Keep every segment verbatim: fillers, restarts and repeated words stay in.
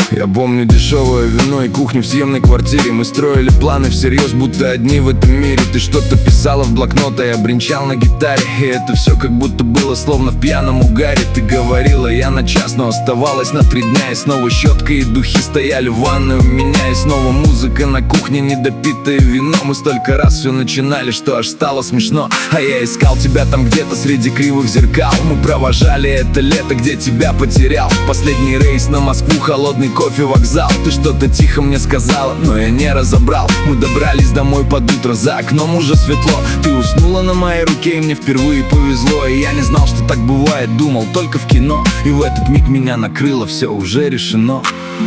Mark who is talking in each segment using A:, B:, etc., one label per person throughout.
A: Я помню дешевое вино и кухню в съемной квартире. Мы строили планы всерьез, будто одни в этом мире. Ты что-то писала в блокнот, а я бренчал на гитаре. И это все как будто было словно в пьяном угаре. Ты говорила, я на час, но оставалось на три дня. И снова щетка и духи стояли в ванной у меня. И снова музыка на кухне, недопитое вино. Мы столько раз все начинали, что аж стало смешно. А я искал тебя там где-то среди кривых зеркал. Мы провожали это лето, где тебя потерял. Последний рейс на Москву, холодный кофе, вокзал. Ты что-то тихо мне сказала, но я не разобрал. Мы добрались домой под утро, за окном уже светло. Ты уснула на моей руке, и мне впервые повезло. И я не знал, что так бывает, думал только в кино. И в этот миг меня накрыло, все уже решено.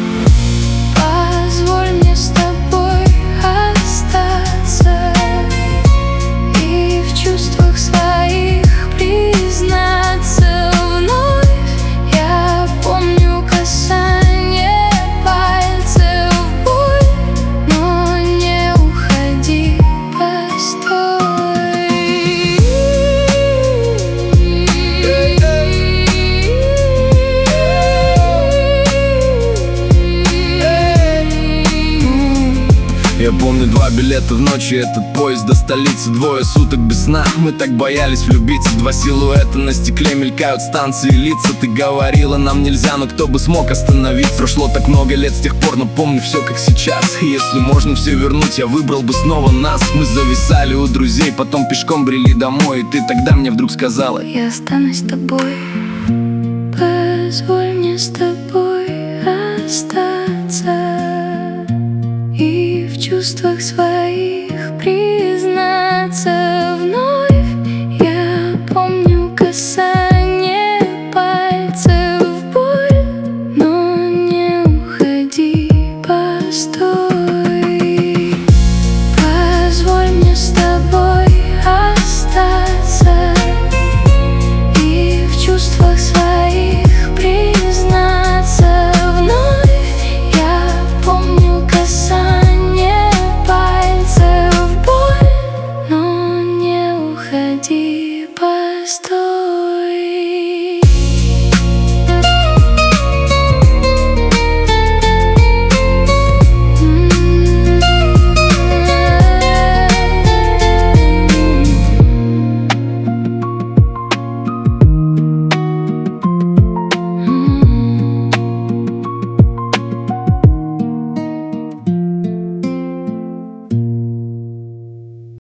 B: Позволь мне с тобой остаться и в чувствах своих признаться вновь. Я помню касание пальцев, боль, но не уходи, постой.
A: Я помню два билета в ночь и этот поезд до столицы. Двое суток без сна, мы так боялись влюбиться. Два силуэта на стекле мелькают, станции лица. Ты говорила, нам нельзя, но кто бы смог остановиться. Прошло так много лет с тех пор, но помню все как сейчас. И если можно все вернуть, я выбрал бы снова нас. Мы зависали у друзей, потом пешком брели домой. И ты тогда мне вдруг сказала:
B: я останусь с тобой. Позволь мне с тобой остаться и в чувствах своих признаться вновь. Я помню касание пальцев, боль, но не уходи, постой. Позволь мне с тобой остаться и в чувствах своих признаться вновь. Я помню касание пальцев, боль, но не уходи.